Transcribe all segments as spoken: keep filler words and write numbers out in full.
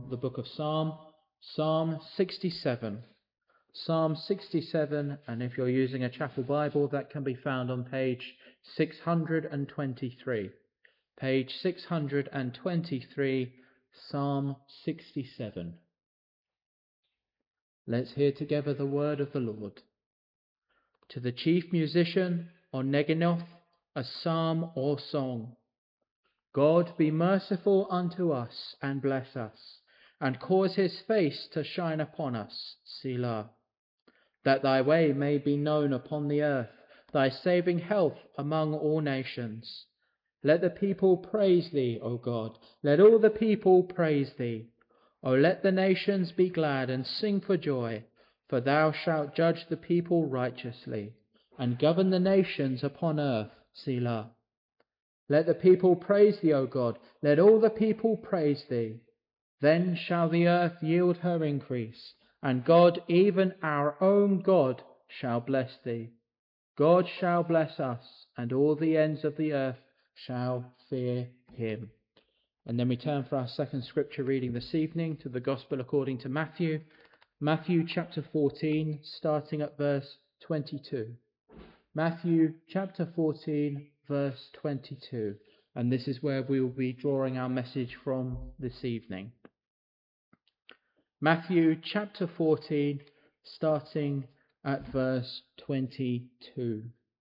from the book of Psalm, Psalm sixty-seven. Psalm sixty-seven, and if you're using a chapel Bible, that can be found on page six hundred twenty-three. Page six hundred twenty-three, Psalm sixty-seven. Let's hear together the word of the Lord. To the chief musician on Neginoth, a psalm or song. God be merciful unto us, and bless us, and cause his face to shine upon us, Selah. That thy way may be known upon the earth, thy saving health among all nations. Let the people praise thee, O God, let all the people praise thee. O let the nations be glad and sing for joy, for thou shalt judge the people righteously, and govern the nations upon earth, Selah. Let the people praise thee, O God, let all the people praise thee. Then shall the earth yield her increase, and God, even our own God, shall bless thee. God shall bless us, and all the ends of the earth shall fear him. And then we turn for our second scripture reading this evening to the Gospel according to Matthew, Matthew chapter fourteen, starting at verse twenty-two. Matthew chapter fourteen, verse twenty-two. And this is where we will be drawing our message from this evening. Matthew chapter fourteen, starting at verse twenty-two.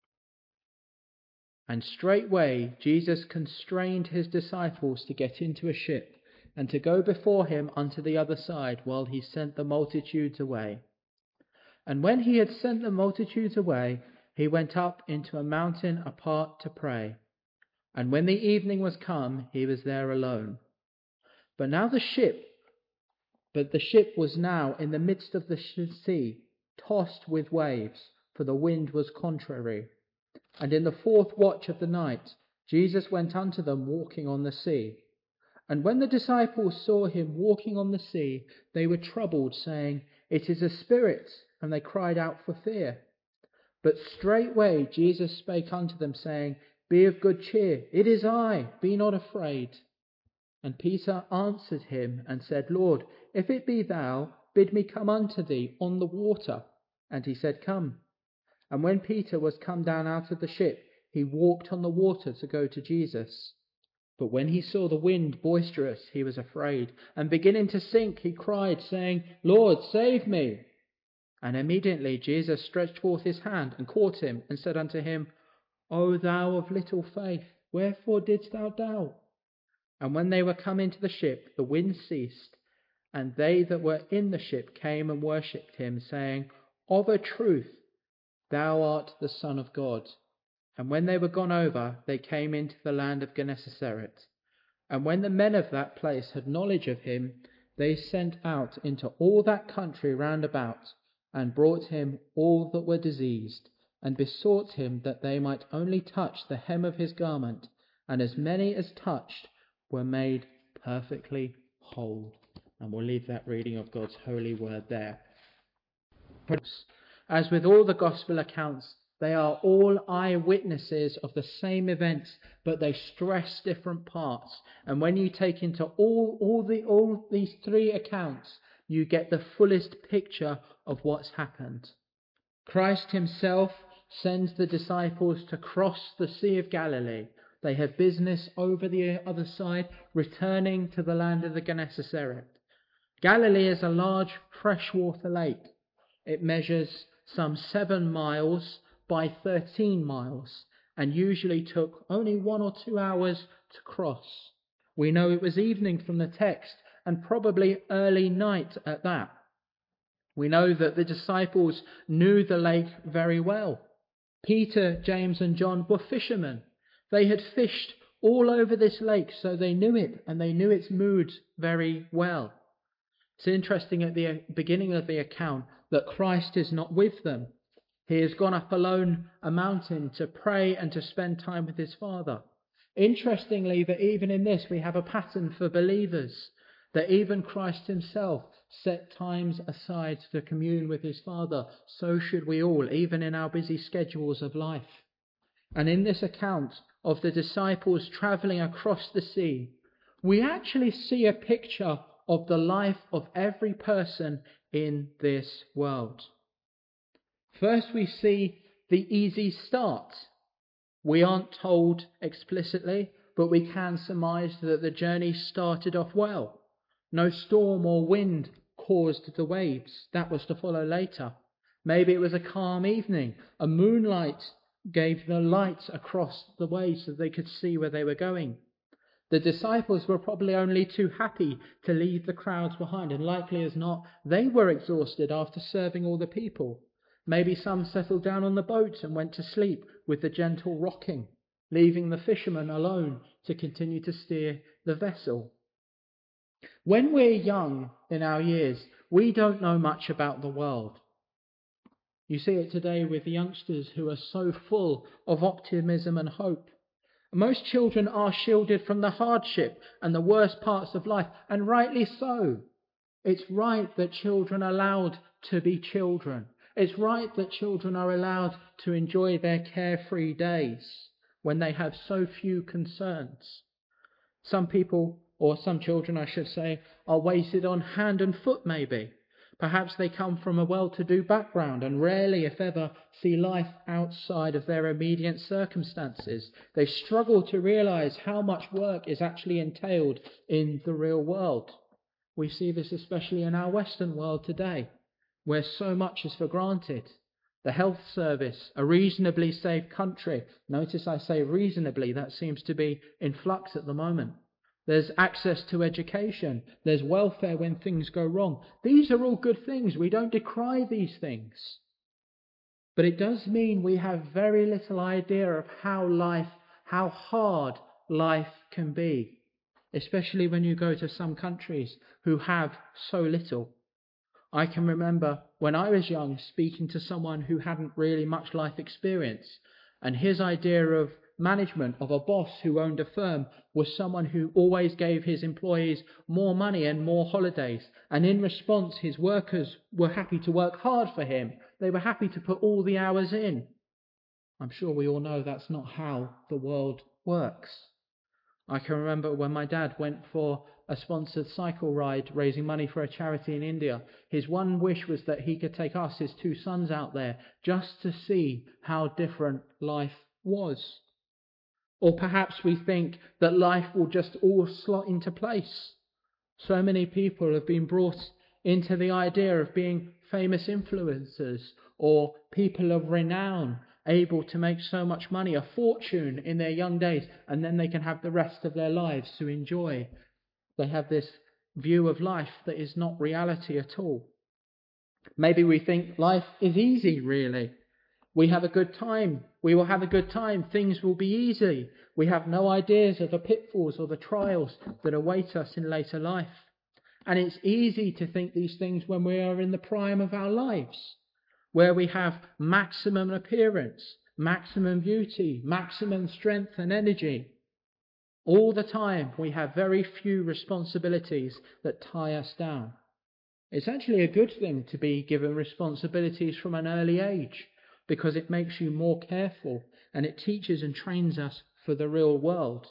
And straightway Jesus constrained his disciples to get into a ship, and to go before him unto the other side, while he sent the multitudes away. And when he had sent the multitudes away, he went up into a mountain apart to pray. And when the evening was come, he was there alone. But now the ship, but the ship was now in the midst of the sea, tossed with waves, for the wind was contrary. And in the fourth watch of the night, Jesus went unto them walking on the sea. And when the disciples saw him walking on the sea, they were troubled, saying, It is a spirit, and they cried out for fear. But straightway Jesus spake unto them, saying, Be of good cheer, it is I, be not afraid. And Peter answered him and said, Lord, if it be thou, bid me come unto thee on the water. And he said, Come. And when Peter was come down out of the ship, he walked on the water to go to Jesus. But when he saw the wind boisterous, he was afraid, and beginning to sink, he cried, saying, Lord, save me. And immediately Jesus stretched forth his hand and caught him, and said unto him, O thou of little faith, wherefore didst thou doubt? And when they were come into the ship, the wind ceased, and they that were in the ship came and worshipped him, saying, Of a truth, thou art the Son of God. And when they were gone over, they came into the land of Gennesaret. And when the men of that place had knowledge of him, they sent out into all that country round about, and brought him all that were diseased, and besought him that they might only touch the hem of his garment, and as many as touched were made perfectly whole. And we'll leave that reading of God's holy word there. As with all the gospel accounts, they are all eyewitnesses of the same events, but they stress different parts. And when you take into all, all, the, all these three accounts, you get the fullest picture of what's happened. Christ himself sends the disciples to cross the Sea of Galilee. They have business over the other side, returning to the land of the Gennesaret. Galilee is a large freshwater lake. It measures some seven miles by thirteen miles, and usually took only one or two hours to cross. We know it was evening from the text, and probably early night at that. We know that the disciples knew the lake very well. Peter, James and John were fishermen. They had fished all over this lake, so they knew it, and they knew its mood very well. It's interesting at the beginning of the account that Christ is not with them. He has gone up alone a mountain to pray and to spend time with his Father. Interestingly, that even in this we have a pattern for believers, that even Christ himself set times aside to commune with his Father. So should we all, even in our busy schedules of life. And in this account of the disciples travelling across the sea, we actually see a picture of the life of every person in this world. First, we see the easy start. We aren't told explicitly, but we can surmise that the journey started off well. No storm or wind caused the waves. That was to follow later. Maybe it was a calm evening. A moonlight gave the light across the way so they could see where they were going. The disciples were probably only too happy to leave the crowds behind, and likely as not, they were exhausted after serving all the people. Maybe some settled down on the boat and went to sleep with the gentle rocking, leaving the fishermen alone to continue to steer the vessel. When we're young in our years, we don't know much about the world. You see it today with youngsters who are so full of optimism and hope. Most children are shielded from the hardship and the worst parts of life, and rightly so. It's right that children are allowed to be children. It's right that children are allowed to enjoy their carefree days when they have so few concerns. Some people, or some children I should say, are weighted on hand and foot maybe. Perhaps they come from a well-to-do background and rarely, if ever, see life outside of their immediate circumstances. They struggle to realise how much work is actually entailed in the real world. We see this especially in our Western world today, where so much is for granted. The health service, a reasonably safe country. Notice I say reasonably, that seems to be in flux at the moment. There's access to education. There's welfare when things go wrong. These are all good things. We don't decry these things. But it does mean we have very little idea of how life, how hard life can be, especially when you go to some countries who have so little. I can remember when I was young speaking to someone who hadn't really much life experience, and his idea of management, of a boss who owned a firm, was someone who always gave his employees more money and more holidays, and in response his workers were happy to work hard for him. They were happy to put all the hours in. I'm sure we all know that's not how the world works. I can remember when my dad went for a sponsored cycle ride raising money for a charity in India. His one wish was that he could take us, his two sons, out there just to see how different life was. Or perhaps we think that life will just all slot into place. So many people have been brought into the idea of being famous influencers or people of renown, able to make so much money, a fortune in their young days, and then they can have the rest of their lives to enjoy. They have this view of life that is not reality at all. Maybe we think life is easy, really. We have a good time. We will have a good time. Things will be easy. We have no ideas of the pitfalls or the trials that await us in later life. And it's easy to think these things when we are in the prime of our lives, where we have maximum appearance, maximum beauty, maximum strength and energy. All the time we have very few responsibilities that tie us down. It's actually a good thing to be given responsibilities from an early age, because it makes you more careful and it teaches and trains us for the real world.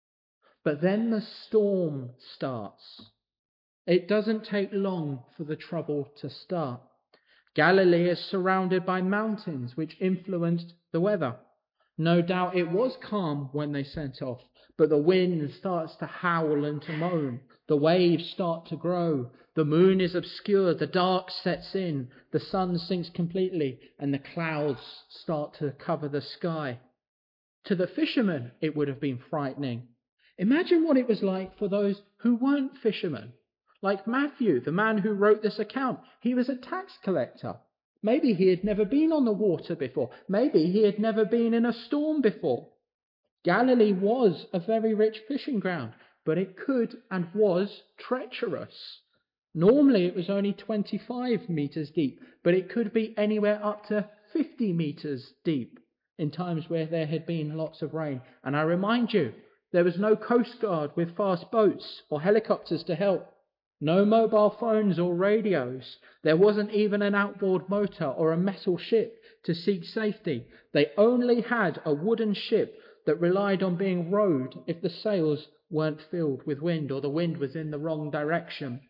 But then the storm starts. It doesn't take long for the trouble to start. Galilee is surrounded by mountains which influenced the weather. No doubt it was calm when they set off, but the wind starts to howl and to moan. The waves start to grow. The moon is obscured. The dark sets in. The sun sinks completely, and the clouds start to cover the sky. To the fishermen, it would have been frightening. Imagine what it was like for those who weren't fishermen. Like Matthew, the man who wrote this account. He was a tax collector. Maybe he had never been on the water before. Maybe he had never been in a storm before. Galilee was a very rich fishing ground, but it could and was treacherous. Normally it was only twenty-five metres deep, but it could be anywhere up to fifty metres deep in times where there had been lots of rain. And I remind you, there was no coast guard with fast boats or helicopters to help. No mobile phones or radios. There wasn't even an outboard motor or a metal ship to seek safety. They only had a wooden ship that relied on being rowed if the sails weren't filled with wind or the wind was in the wrong direction.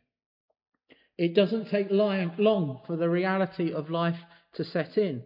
It doesn't take long for the reality of life to set in.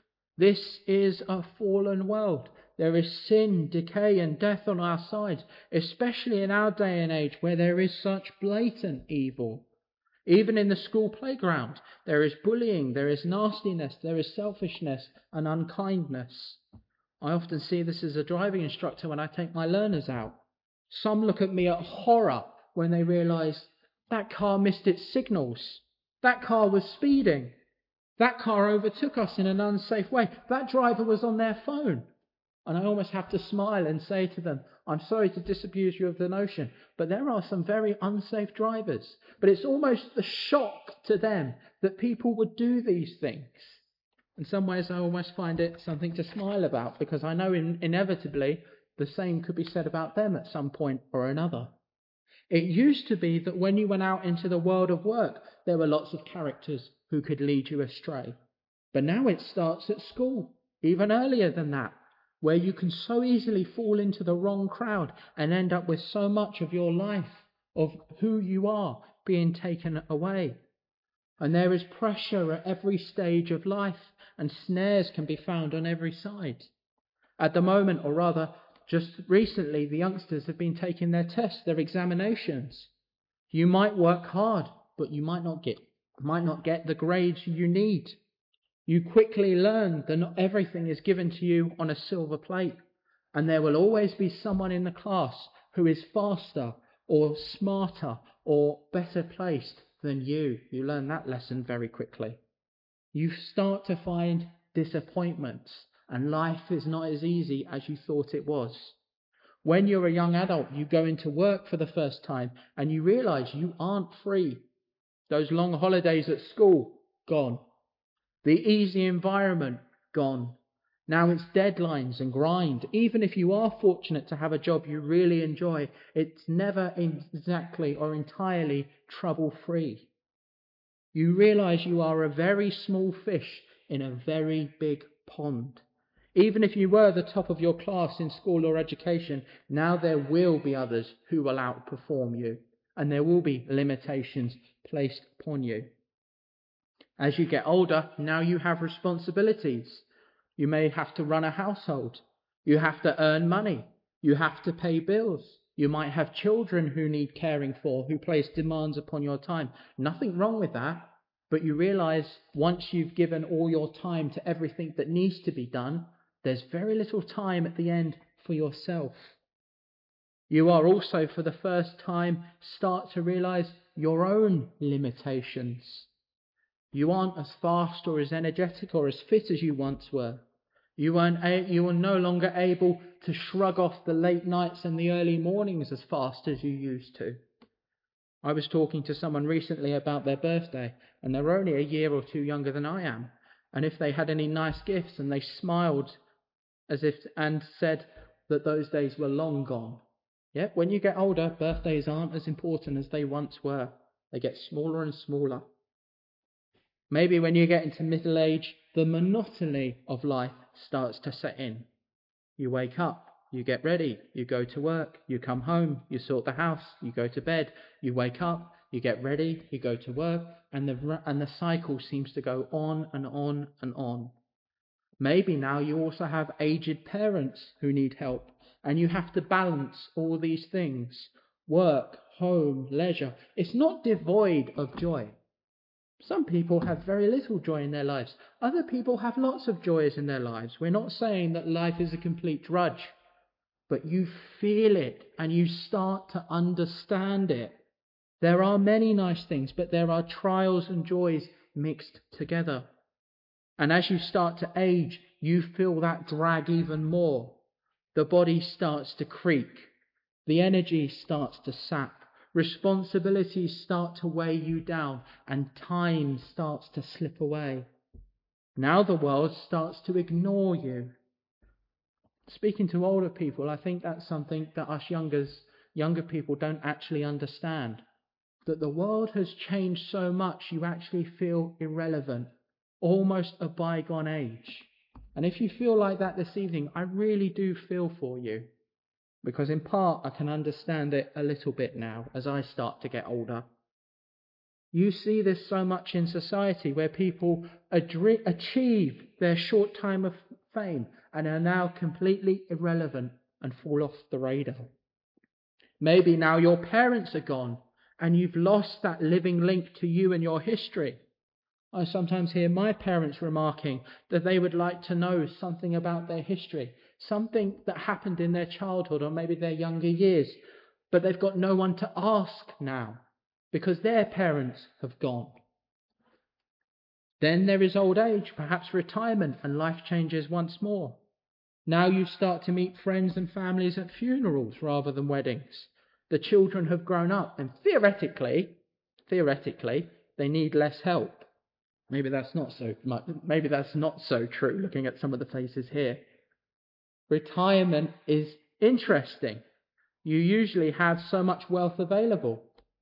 This is a fallen world. There is sin, decay, and death on our side, especially in our day and age where there is such blatant evil. Even in the school playground, there is bullying, there is nastiness, there is selfishness and unkindness. I often see this as a driving instructor when I take my learners out. Some look at me at horror when they realise that car missed its signals. That car was speeding. That car overtook us in an unsafe way. That driver was on their phone. And I almost have to smile and say to them, I'm sorry to disabuse you of the notion, but there are some very unsafe drivers. But it's almost a shock to them that people would do these things. In some ways, I almost find it something to smile about, because I know in, inevitably the same could be said about them at some point or another. It used to be that when you went out into the world of work, there were lots of characters who could lead you astray. But now it starts at school, even earlier than that, where you can so easily fall into the wrong crowd and end up with so much of your life, of who you are, being taken away. And there is pressure at every stage of life, and snares can be found on every side. At the moment, or rather, just recently, the youngsters have been taking their tests, their examinations. You might work hard, but you might not get, might not get the grades you need. You quickly learn that not everything is given to you on a silver plate, and there will always be someone in the class who is faster or smarter or better placed than you. You learn that lesson very quickly. You start to find disappointments, and life is not as easy as you thought it was. When you're a young adult, you go into work for the first time and you realise you aren't free. Those long holidays at school, gone. The easy environment, gone. Now it's deadlines and grind. Even if you are fortunate to have a job you really enjoy, it's never exactly or entirely trouble-free. You realise you are a very small fish in a very big pond. Even if you were the top of your class in school or education, now there will be others who will outperform you, and there will be limitations placed upon you. As you get older, now you have responsibilities. You may have to run a household. You have to earn money. You have to pay bills. You might have children who need caring for, who place demands upon your time. Nothing wrong with that, but you realise once you've given all your time to everything that needs to be done, there's very little time at the end for yourself. You are also, for the first time, start to realise your own limitations. You aren't as fast or as energetic or as fit as you once were. You aren't a- you are no longer able to shrug off the late nights and the early mornings as fast as you used to. I was talking to someone recently about their birthday, and they're only a year or two younger than I am. And if they had any nice gifts, and they smiled as if and said that those days were long gone. Yeah, when you get older, birthdays aren't as important as they once were. They get smaller and smaller. Maybe when you get into middle age, the monotony of life starts to set in. You wake up, you get ready, you go to work, you come home, you sort the house, you go to bed, you wake up, you get ready, you go to work, and the, and the cycle seems to go on and on and on. Maybe now you also have aged parents who need help, and you have to balance all these things. Work, home, leisure. It's not devoid of joy. Some people have very little joy in their lives. Other people have lots of joys in their lives. We're not saying that life is a complete drudge, but you feel it and you start to understand it. There are many nice things, but there are trials and joys mixed together. And as you start to age, you feel that drag even more. The body starts to creak. The energy starts to sap. Responsibilities start to weigh you down, and time starts to slip away. Now the world starts to ignore you. Speaking to older people, I think that's something that us youngers, younger people don't actually understand. That the world has changed so much you actually feel irrelevant, almost a bygone age. And if you feel like that this evening, I really do feel for you. Because in part, I can understand it a little bit now as I start to get older. You see this so much in society where people adri- achieve their short time of fame and are now completely irrelevant and fall off the radar. Maybe now your parents are gone and you've lost that living link to you and your history. I sometimes hear my parents remarking that they would like to know something about their history, something that happened in their childhood or maybe their younger years, but they've got no one to ask now because their parents have gone. Then there is old age, perhaps retirement, and life changes once more. Now you start to meet friends and families at funerals rather than weddings. The children have grown up and theoretically, theoretically, they need less help. Maybe that's not so much, maybe that's not so true looking at some of the faces here. Retirement is interesting. You usually have so much wealth available.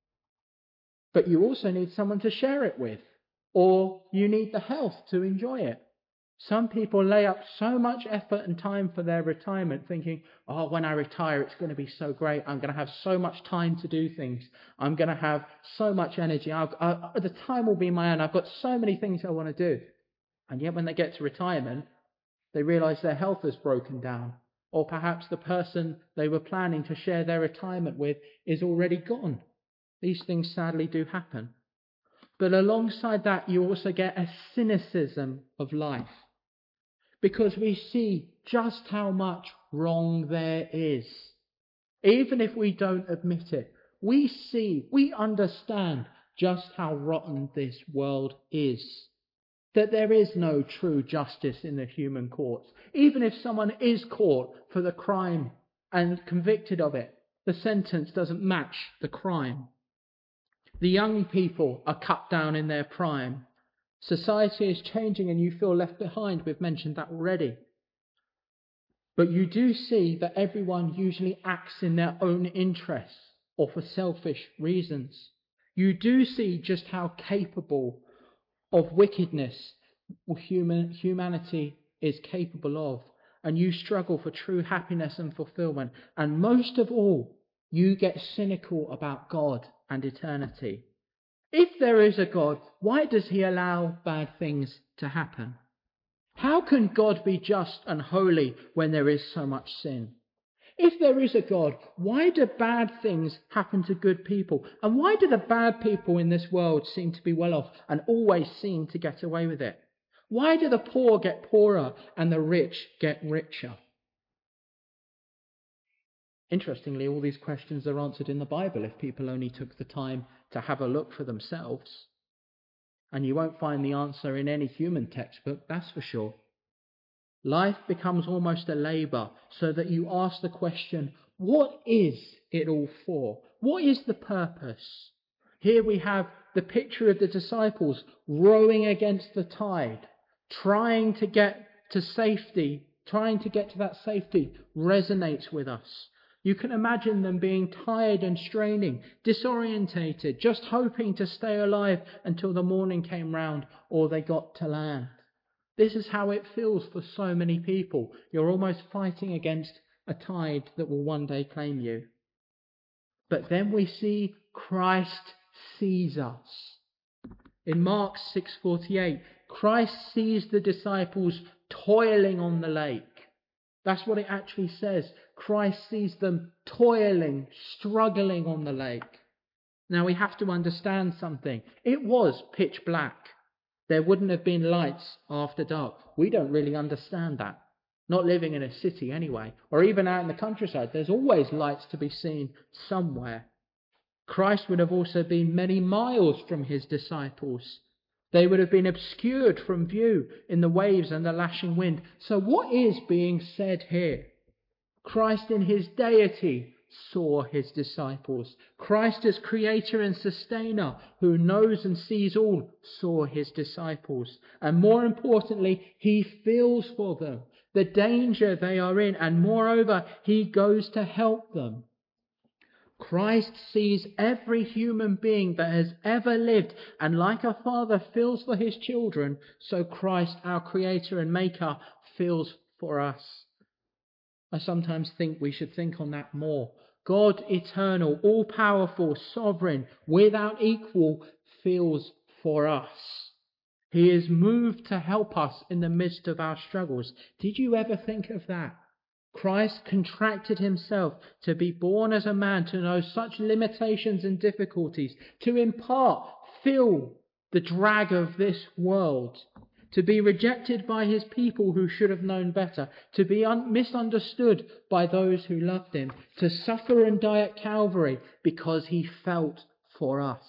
But you also need someone to share it with. Or you need the health to enjoy it. Some people lay up so much effort and time for their retirement thinking, oh, when I retire, it's going to be so great. I'm going to have so much time to do things. I'm going to have so much energy. I'll, I, the time will be my own. I've got so many things I want to do. And yet when they get to retirement, they realize their health has broken down. Or perhaps the person they were planning to share their retirement with is already gone. These things sadly do happen. But alongside that, you also get a cynicism of life. Because we see just how much wrong there is. Even if we don't admit it, we see, we understand just how rotten this world is. That there is no true justice in the human courts. Even if someone is caught for the crime and convicted of it, the sentence doesn't match the crime. The young people are cut down in their prime. Society is changing and you feel left behind. We've mentioned that already. But you do see that everyone usually acts in their own interests or for selfish reasons. You do see just how capable of wickedness human, humanity is capable of. And you struggle for true happiness and fulfillment. And most of all, you get cynical about God and eternity. If there is a God, why does he allow bad things to happen? How can God be just and holy when there is so much sin? If there is a God, why do bad things happen to good people? And why do the bad people in this world seem to be well off and always seem to get away with it? Why do the poor get poorer and the rich get richer? Interestingly, all these questions are answered in the Bible if people only took the time to have a look for themselves. And you won't find the answer in any human textbook, that's for sure. Life becomes almost a labour, so that you ask the question, what is it all for? What is the purpose? Here we have the picture of the disciples rowing against the tide, trying to get to safety, trying to get to that safety resonates with us. You can imagine them being tired and straining, disorientated, just hoping to stay alive until the morning came round or they got to land. This is how it feels for so many people. You're almost fighting against a tide that will one day claim you. But then we see Christ sees us. In Mark six forty-eight, Christ sees the disciples toiling on the lake. That's what it actually says. Christ sees them toiling, struggling on the lake. Now we have to understand something. It was pitch black. There wouldn't have been lights after dark. We don't really understand that. Not living in a city anyway, or even out in the countryside. There's always lights to be seen somewhere. Christ would have also been many miles from his disciples. They would have been obscured from view in the waves and the lashing wind. So what is being said here? Christ in his deity saw his disciples. Christ as creator and sustainer, who knows and sees all, saw his disciples. And more importantly, he feels for them, the danger they are in, and moreover, he goes to help them. Christ sees every human being that has ever lived, and like a father feels for his children, so Christ, our Creator and Maker, feels for us. I sometimes think we should think on that more. God, eternal, all-powerful, sovereign, without equal, feels for us. He is moved to help us in the midst of our struggles. Did you ever think of that? Christ contracted himself to be born as a man, to know such limitations and difficulties, to in part feel the drag of this world, to be rejected by his people who should have known better, to be un- misunderstood by those who loved him, to suffer and die at Calvary because he felt for us.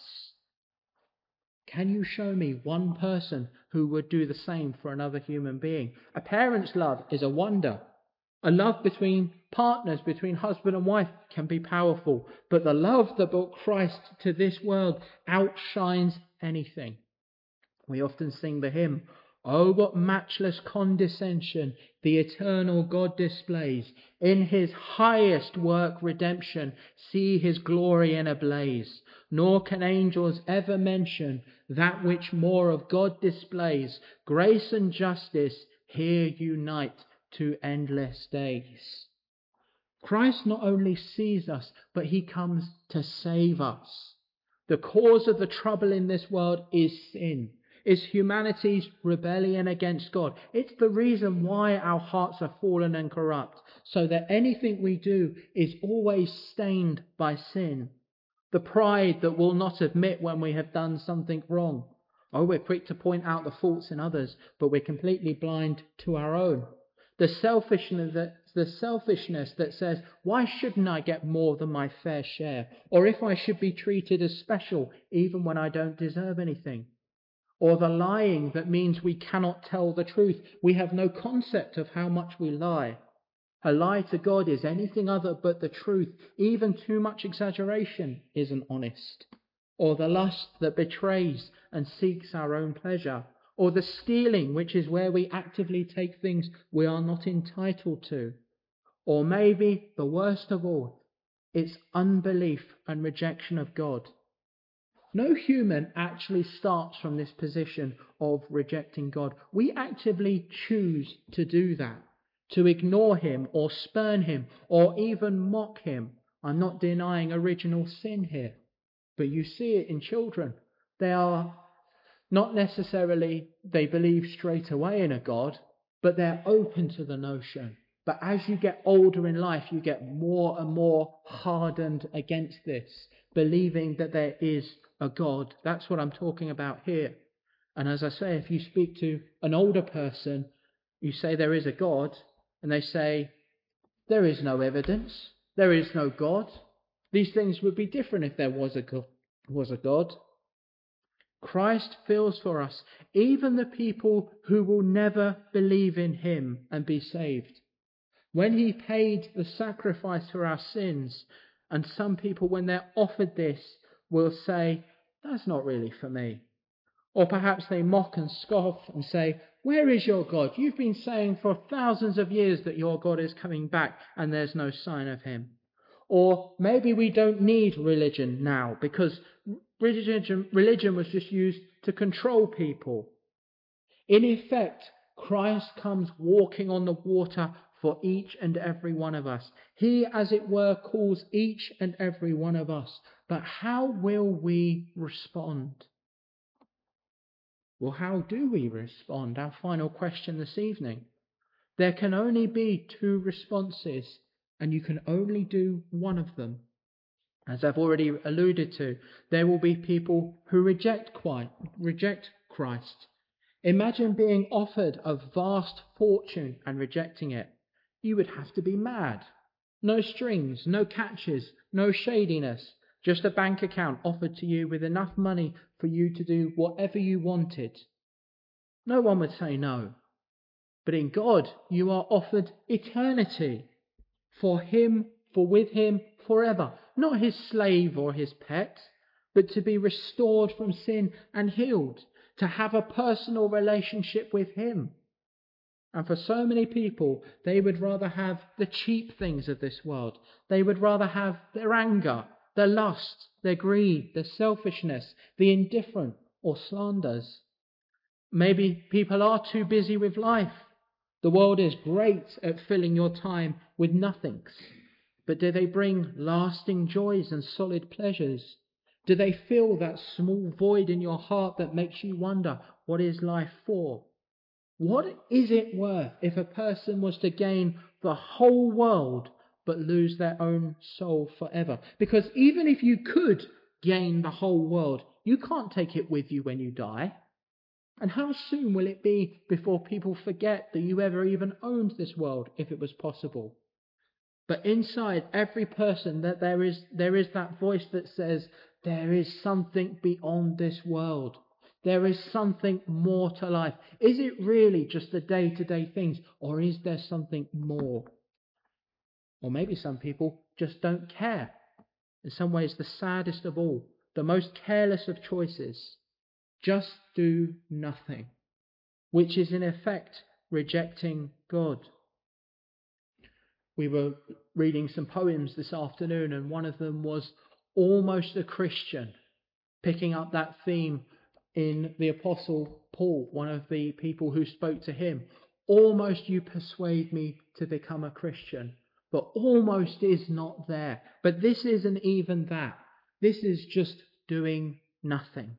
Can you show me one person who would do the same for another human being? A parent's love is a wonder. A love between partners, between husband and wife, can be powerful. But the love that brought Christ to this world outshines anything. We often sing the hymn, "Oh, what matchless condescension the eternal God displays. In his highest work, redemption, see his glory in a blaze. Nor can angels ever mention that which more of God displays. Grace and justice here unite to endless days." Christ not only sees us, but he comes to save us. The cause of the trouble in this world is sin, is humanity's rebellion against God. It's the reason why our hearts are fallen and corrupt, so that anything we do is always stained by sin. The pride that will not admit when we have done something wrong. Oh, we're quick to point out the faults in others, but we're completely blind to our own. The selfishness that, the selfishness that says, why shouldn't I get more than my fair share? Or if I should be treated as special, even when I don't deserve anything. Or the lying that means we cannot tell the truth. We have no concept of how much we lie. A lie to God is anything other but the truth. Even too much exaggeration isn't honest. Or the lust that betrays and seeks our own pleasure. Or the stealing, which is where we actively take things we are not entitled to. Or maybe, the worst of all, it's unbelief and rejection of God. No human actually starts from this position of rejecting God. We actively choose to do that, to ignore him or spurn him or even mock him. I'm not denying original sin here, but you see it in children. They are not necessarily, they believe straight away in a God, but they're open to the notion. But as you get older in life, you get more and more hardened against this, believing that there is a God. That's what I'm talking about here. And as I say, if you speak to an older person, you say there is a God, and they say, there is no evidence, there is no God. These things would be different if there was a God. Was a God. Christ feels for us, even the people who will never believe in him and be saved. When he paid the sacrifice for our sins, and some people, when they're offered this, will say, that's not really for me. Or perhaps they mock and scoff and say, where is your God? You've been saying for thousands of years that your God is coming back and there's no sign of him. Or maybe we don't need religion now because religion, religion was just used to control people. In effect, Christ comes walking on the water for each and every one of us. He, as it were, calls each and every one of us. But how will we respond? Well, how do we respond? Our final question this evening. There can only be two responses, and you can only do one of them. As I've already alluded to, there will be people who reject Christ. Imagine being offered a vast fortune and rejecting it. You would have to be mad. No strings, no catches, no shadiness. Just a bank account offered to you with enough money for you to do whatever you wanted. No one would say no. But in God, you are offered eternity. For him, for with him, forever. Not his slave or his pet, but to be restored from sin and healed. To have a personal relationship with him. And for so many people, they would rather have the cheap things of this world. They would rather have their anger, their lust, their greed, their selfishness, the indifferent or slanders. Maybe people are too busy with life. The world is great at filling your time with nothings. But do they bring lasting joys and solid pleasures? Do they fill that small void in your heart that makes you wonder, what is life for? What is it worth if a person was to gain the whole world but lose their own soul forever? Because even if you could gain the whole world, you can't take it with you when you die. And how soon will it be before people forget that you ever even owned this world, if it was possible? But inside every person that there is there is that voice that says, there is something beyond this world. There is something more to life. Is it really just the day-to-day things, or is there something more? Or maybe some people just don't care. In some ways, the saddest of all, the most careless of choices, just do nothing, which is in effect rejecting God. We were reading some poems this afternoon, and one of them was Almost a Christian, picking up that theme in the Apostle Paul, one of the people who spoke to him. Almost you persuade me to become a Christian, but almost is not there. But this isn't even that. This is just doing nothing.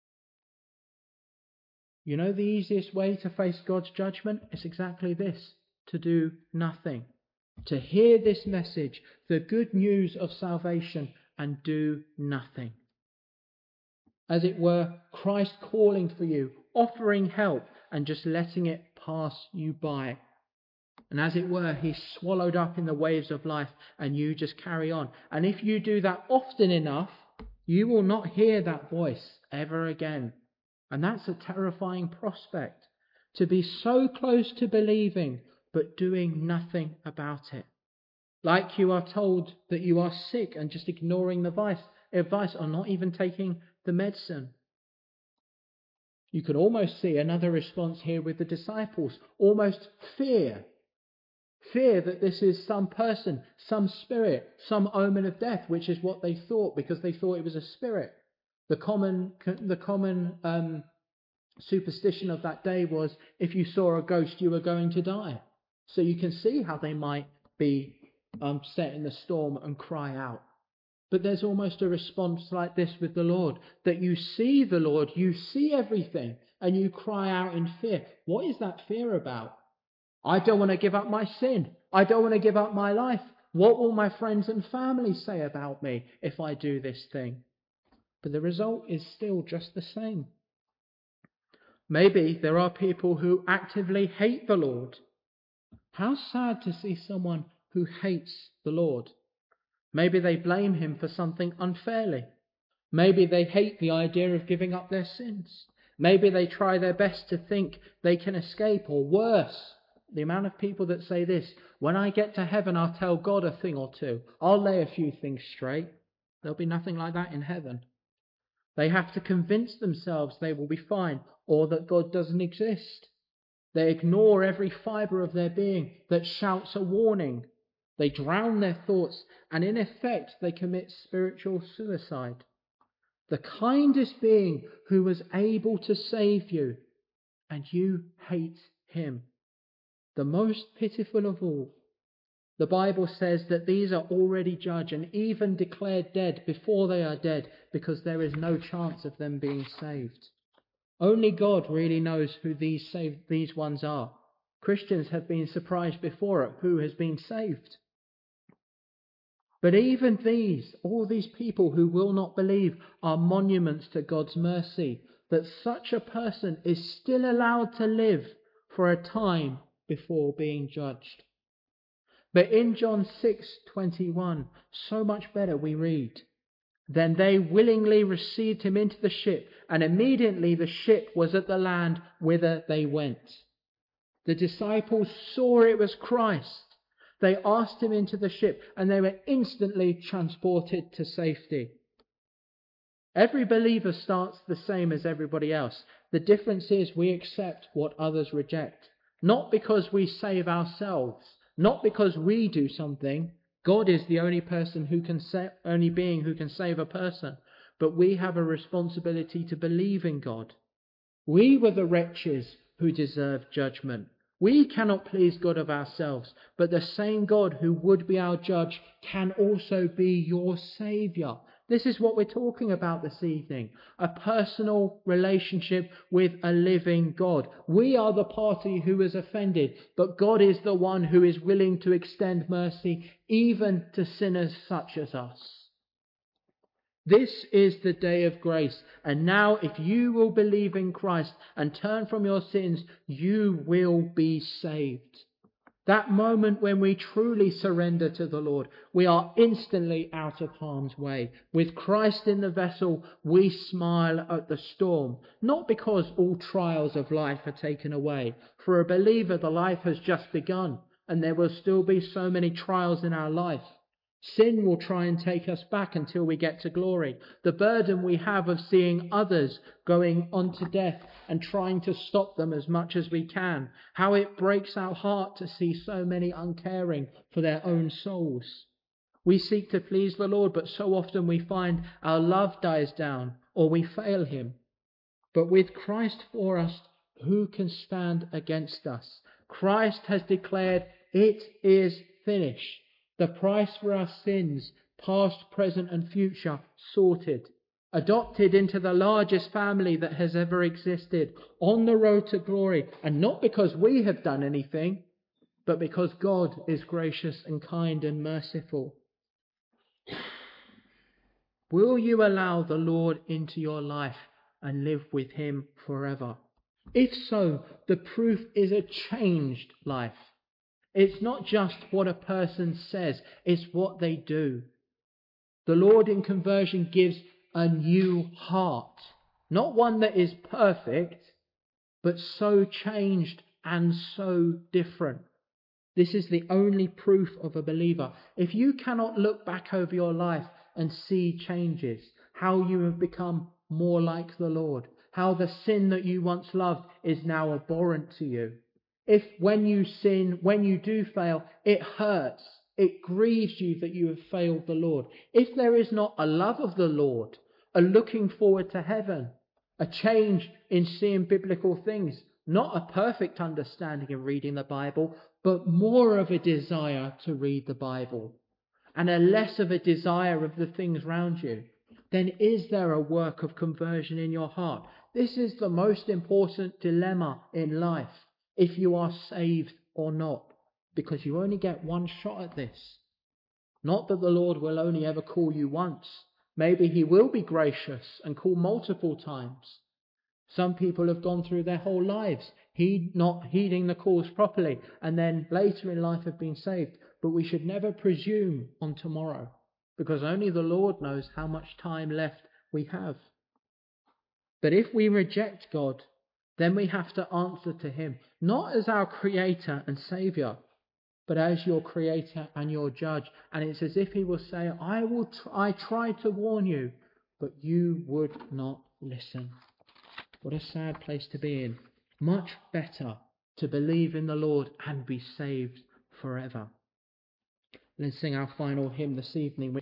You know the easiest way to face God's judgment? It's exactly this, to do nothing. To hear this message, the good news of salvation, and do nothing. As it were, Christ calling for you, offering help, and just letting it pass you by. And as it were, he's swallowed up in the waves of life, and you just carry on. And if you do that often enough, you will not hear that voice ever again. And that's a terrifying prospect, to be so close to believing, but doing nothing about it. Like you are told that you are sick and just ignoring the advice, advice or not even taking the medicine. You can almost see another response here with the disciples, almost fear. Fear that this is some person, some spirit, some omen of death, which is what they thought, because they thought it was a spirit. The common, the common um, superstition of that day was, if you saw a ghost, you were going to die. So you can see how they might be um, set in the storm and cry out. But there's almost a response like this with the Lord, that you see the Lord, you see everything, and you cry out in fear. What is that fear about? I don't want to give up my sin. I don't want to give up my life. What will my friends and family say about me if I do this thing? But the result is still just the same. Maybe there are people who actively hate the Lord. How sad to see someone who hates the Lord. Maybe they blame him for something unfairly. Maybe they hate the idea of giving up their sins. Maybe they try their best to think they can escape, or worse, the amount of people that say this, when I get to heaven, I'll tell God a thing or two. I'll lay a few things straight. There'll be nothing like that in heaven. They have to convince themselves they will be fine, or that God doesn't exist. They ignore every fibre of their being that shouts a warning. They drown their thoughts, and in effect they commit spiritual suicide. The kindest being who was able to save you, and you hate him. The most pitiful of all. The Bible says that these are already judged and even declared dead before they are dead, because there is no chance of them being saved. Only God really knows who these saved, these ones are. Christians have been surprised before at who has been saved. But even these, all these people who will not believe, are monuments to God's mercy, that such a person is still allowed to live for a time before being judged. But in John six twenty-one, so much better we read, Then they willingly received him into the ship, and immediately the ship was at the land whither they went. The disciples saw it was Christ. They asked him into the ship, and they were instantly transported to safety. Every believer starts the same as everybody else. The difference is we accept what others reject. Not because we save ourselves, not because we do something. God is the only person who can sa- only being who can save a person, but we have a responsibility to believe in God. We were the wretches who deserved judgment. We cannot please God of ourselves, but the same God who would be our judge can also be your Saviour. This is what we're talking about this evening, a personal relationship with a living God. We are the party who is offended, but God is the one who is willing to extend mercy even to sinners such as us. This is the day of grace, and now if you will believe in Christ and turn from your sins, you will be saved. That moment when we truly surrender to the Lord, we are instantly out of harm's way. With Christ in the vessel, we smile at the storm, not because all trials of life are taken away. For a believer, the life has just begun, and there will still be so many trials in our life. Sin will try and take us back until we get to glory. The burden we have of seeing others going on to death and trying to stop them as much as we can. How it breaks our heart to see so many uncaring for their own souls. We seek to please the Lord, but so often we find our love dies down or we fail him. But with Christ for us, who can stand against us? Christ has declared, "It is finished." The price for our sins, past, present and future, sorted. Adopted into the largest family that has ever existed, on the road to glory, and not because we have done anything, but because God is gracious and kind and merciful. Will you allow the Lord into your life and live with him forever? If so, the proof is a changed life. It's not just what a person says, it's what they do. The Lord in conversion gives a new heart, not one that is perfect, but so changed and so different. This is the only proof of a believer. If you cannot look back over your life and see changes, how you have become more like the Lord, how the sin that you once loved is now abhorrent to you. If when you sin, when you do fail, it hurts, it grieves you that you have failed the Lord. If there is not a love of the Lord, a looking forward to heaven, a change in seeing biblical things, not a perfect understanding of reading the Bible, but more of a desire to read the Bible, and a less of a desire of the things around you, then is there a work of conversion in your heart? This is the most important dilemma in life. If you are saved or not, because you only get one shot at this. Not that the Lord will only ever call you once. Maybe he will be gracious and call multiple times. Some people have gone through their whole lives heed, not heeding the calls properly, and then later in life have been saved. But we should never presume on tomorrow, because only the Lord knows how much time left we have. But if we reject God, then we have to answer to him, not as our creator and saviour, but as your creator and your judge. And it's as if he will say, I will. Tr- I tried to warn you, but you would not listen. What a sad place to be in. Much better to believe in the Lord and be saved forever. Let's sing our final hymn this evening.